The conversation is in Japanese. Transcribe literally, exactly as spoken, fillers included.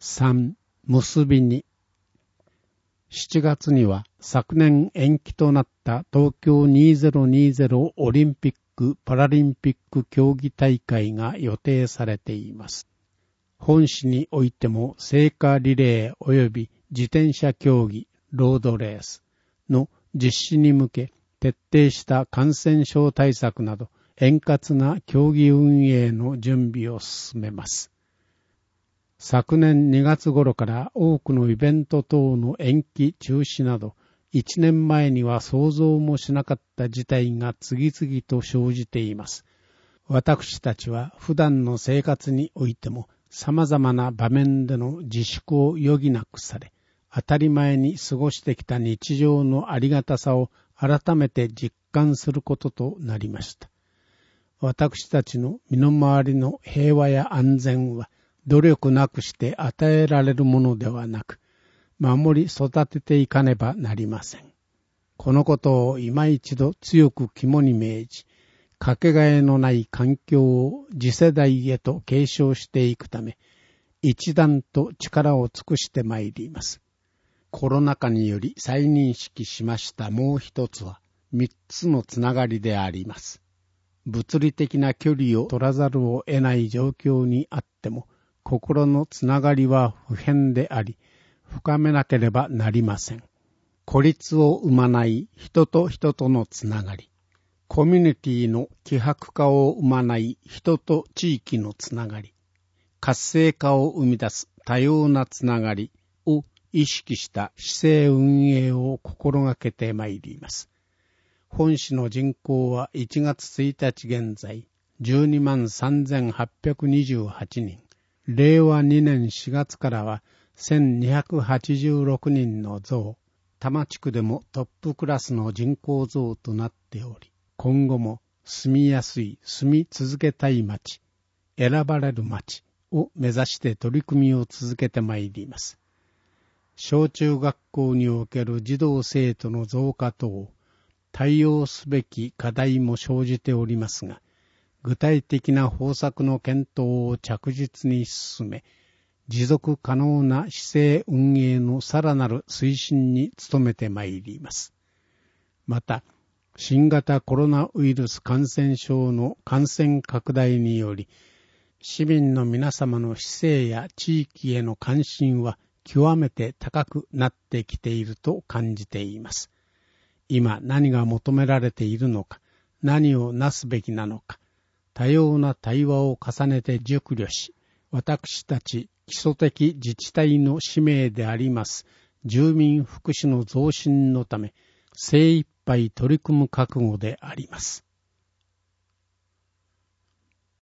さん、結びに。しちがつには昨年延期となった東京にせんにじゅうオリンピック・パラリンピック競技大会が予定されています。本市においても聖火リレー及び自転車競技、ロードレースの実施に向け徹底した感染症対策など円滑な競技運営の準備を進めます。昨年にがつ頃から多くのイベント等の延期中止などいちねんまえには想像もしなかった事態が次々と生じています。私たちは普段の生活においても様々な場面での自粛を余儀なくされ、当たり前に過ごしてきた日常のありがたさを改めて実感することとなりました。私たちの身の回りの平和や安全は努力なくして与えられるものではなく、守り育てていかねばなりません。このことを今一度強く肝に銘じ、かけがえのない環境を次世代へと継承していくため、一段と力を尽くしてまいります。コロナ禍により再認識しましたもう一つは、三つのつながりであります。物理的な距離を取らざるを得ない状況にあっても、心のつながりは不変であり、深めなければなりません。孤立を生まない人と人とのつながり、コミュニティの希薄化を生まない人と地域のつながり、活性化を生み出す多様なつながりを意識した市政運営を心がけてまいります。本市の人口はいちがつついたち現在じゅうにまんさんぜんはっぴゃくにじゅうはちにん、れいわにねんしがつからはせんにひゃくはちじゅうろくにんの増、多摩地区でもトップクラスの人口増となっており、今後も住みやすい、住み続けたい町、選ばれる町を目指して取り組みを続けてまいります。小中学校における児童生徒の増加等、対応すべき課題も生じておりますが、具体的な方策の検討を着実に進め、持続可能な市政運営のさらなる推進に努めてまいります。また、新型コロナウイルス感染症の感染拡大により、市民の皆様の市政や地域への関心は極めて高くなってきていると感じています。今何が求められているのか、何をなすべきなのか、多様な対話を重ねて熟慮し、私たち基礎的自治体の使命であります住民福祉の増進のため精一杯取り組む覚悟であります。